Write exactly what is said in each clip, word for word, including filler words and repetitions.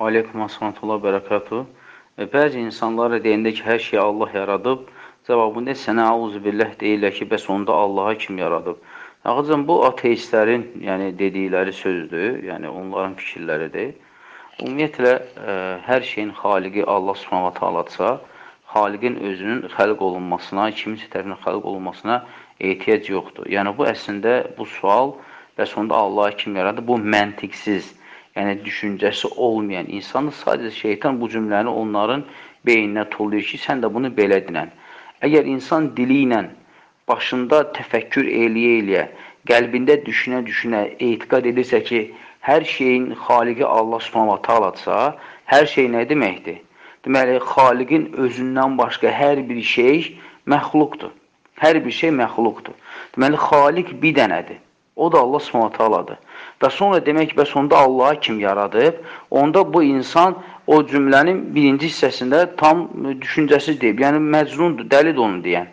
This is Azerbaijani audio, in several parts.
Aleykum assalatullah bərəkatuhu. E, Bəzi insanlar deyəndə ki, hər şeyi Allah yaradıb, cavabında sənə auzubillah deyirlər ki, bəs onda Allaha kim yaradıb? Ağacım, bu ateistlərin yəni, dedikləri sözdür, yəni onların fikirləridir. Ümumiyyətlə, ə, hər şeyin xaliqi Allah subhanahu ta'aladırsa, xaliqin özünün xəlq olunmasına, kiminsə tərəfindən xəlq olunmasına ehtiyac yoxdur. Yəni, bu əslində bu sual, bəs onda Allaha kim yaradı? Bu məntiqsiz, yəni düşüncəsi olmayan insandır. Sadəcə şeytan bu cümləni onların beyninə tullayır ki, sən də bunu belə dinən. Əgər insan dili ilə, başında təfəkkür eləyə-eləyə, qəlbində düşünə-düşünə etiqad edirsə ki, hər şeyin xaliqi Allah subhanahu ta'aladırsa, hər şey nə deməkdir? Deməli, xaliqin özündən başqa hər bir şey məxluqdur. Hər bir şey məxluqdur. Deməli, xaliq bir dənədir. O da Allah subhanahu ta'aladır. Və sonra demək, bəs onda Allaha kim yaradıb? Onda bu insan o cümlənin birinci hissəsində tam düşüncəsiz deyib. Yəni, məcnundur, dəlidir onu deyən.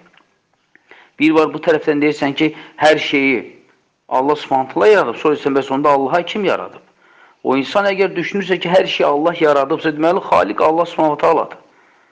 Bir var, bu tərəfdən deyirsən ki, hər şeyi Allah subhanahu ta'ala yaradıb. Sonra isə bəs onda Allaha kim yaradıb? O insan əgər düşünürsə ki, hər şeyi Allah yaradıbsa, deməli, xaliq Allah subhanahu ta'aladır.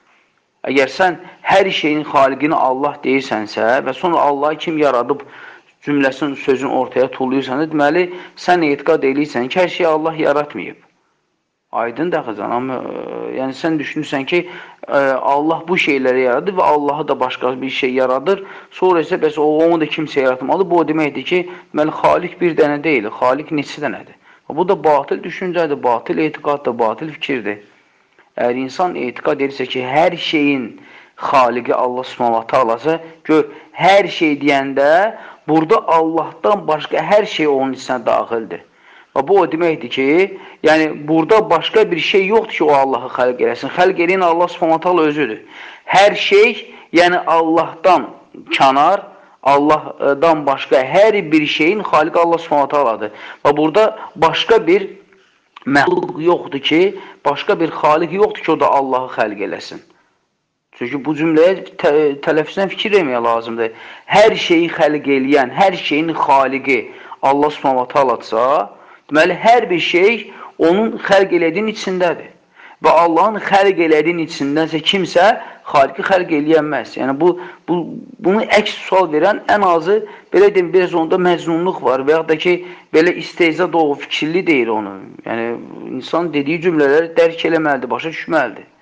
Əgər sən hər şeyin xaliqini Allah deyirsənsə və sonra Allaha kim yaradıb cümləsinin, sözün ortaya tulluyursan, deməli, sən etiqad edirsən ki, hər şeyi Allah yaratmayıb. Aydın dəxəzən, amma yəni, sən düşünürsən ki, Allah bu şeyləri yaradır və Allahı da başqa bir şey yaradır, sonra isə bəs o, onu da kimsə yaratmalı. Bu, o deməkdir ki, deməli, xaliq bir dənə deyil, xaliq neçə dənədir. Bu da batıl düşüncədir, batıl etiqaddır, batıl fikirdir. Əgər insan etiqad edirsə ki, hər şeyin xaliqi Allah subhanahu ta'alası, gör, hər şey deyəndə, burada Allahdan başqa hər şey onun içinə daxildir. Və bu o deməkdir ki, yəni burada başqa bir şey yoxdur ki, o Allahı xəlq eləsin. Xəlq eləyən Allah subhanahu ta'ala özüdür. Hər şey, yəni Allahdan kənar, Allahdan başqa hər bir şeyin xaliqi Allah subhanahu ta'aladır. Və burada başqa bir məxluq yoxdur ki, başqa bir xaliq yoxdur ki, o da Allahı xəlq eləsin. Çünki bu cümləyə tə tələffüzdən fikir verməyə lazımdır. Hər şeyi xəlq eləyən, hər şeyin xaliqi Allah subhanahu ta'aladırsa, deməli, hər bir şey onun xəlq elədiyinin içindədir. Və Allahın xəlq elədiyinin içindənsə kimsə xaliqi xəlq eləyənməz. Yəni, bu, bu, bunu əks sual verən ən azı, belə deyim, biraz onda məcnunluq var və yaxud da ki, belə isteyza doğu fikirli deyir onu. Yəni, insan dediyi cümlələri dərk eləməlidir, başa düşməlidir.